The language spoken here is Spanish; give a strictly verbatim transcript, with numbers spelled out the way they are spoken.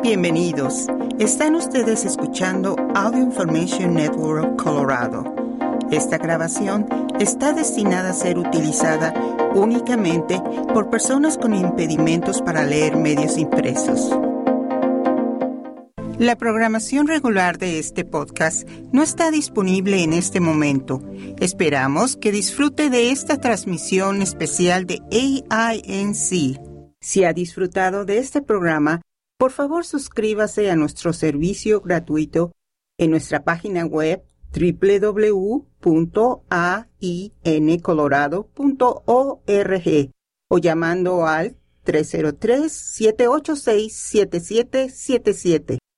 Bienvenidos. Están ustedes escuchando Audio Information Network Colorado. Esta grabación está destinada a ser utilizada únicamente por personas con impedimentos para leer medios impresos. La programación regular de este podcast no está disponible en este momento. Esperamos que disfrute de esta transmisión especial de A I N C. Si ha disfrutado de este programa, por favor suscríbase a nuestro servicio gratuito en nuestra página web doble u doble u doble u punto a i n colorado punto org o llamando al tres cero tres, siete ocho seis, siete siete siete siete.